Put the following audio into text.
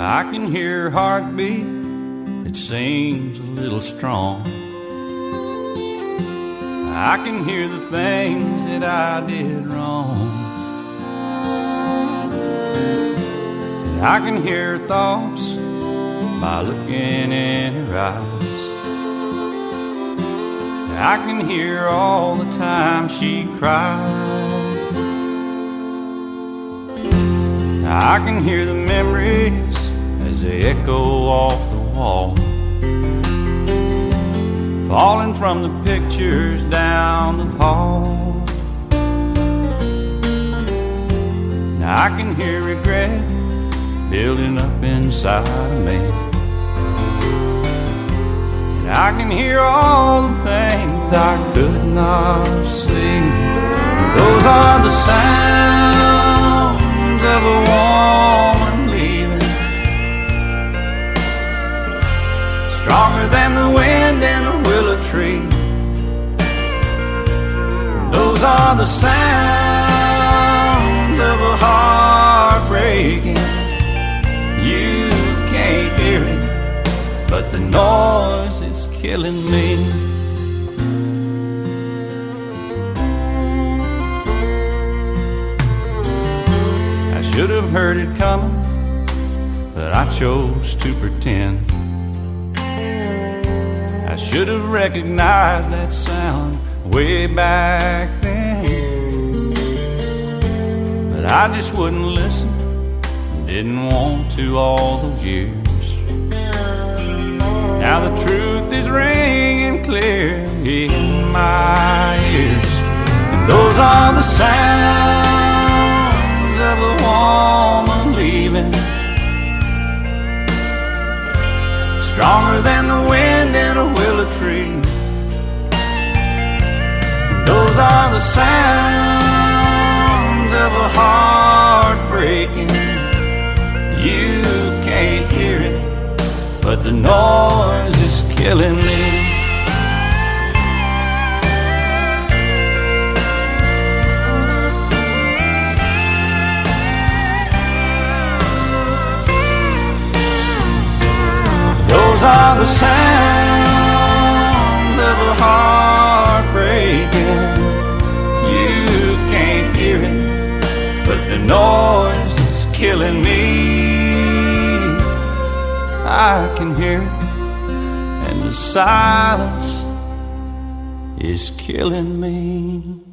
I can hear her heartbeat, it seems a little strong. I can hear the things that I did wrong. And I can hear her thoughts by looking in her eyes. And I can hear all the time she cried. I can hear the memories as they echo off the wall, falling from the pictures down the hall. Now I can hear regret building up inside of me, and I can hear all the things I could not see. Those are the sounds of a woman leaving, stronger than the wind in a willow tree. Those are the sounds of a heart breaking. You can't hear it, but the noise is killing me. I should have heard it coming, but I chose to pretend. I should have recognized that sound way back then, but I just wouldn't listen, didn't want to all those years. Now the truth is ringing clear in my ears, and those are the sounds of a woman leaving, stronger than the wind in a willow tree. Those are the sounds of a heart breaking. You can't hear it, but the noise is killing me. Those are the sounds of a heart breaking. You can't hear it, but the noise is killing me. I can hear it, and the silence is killing me.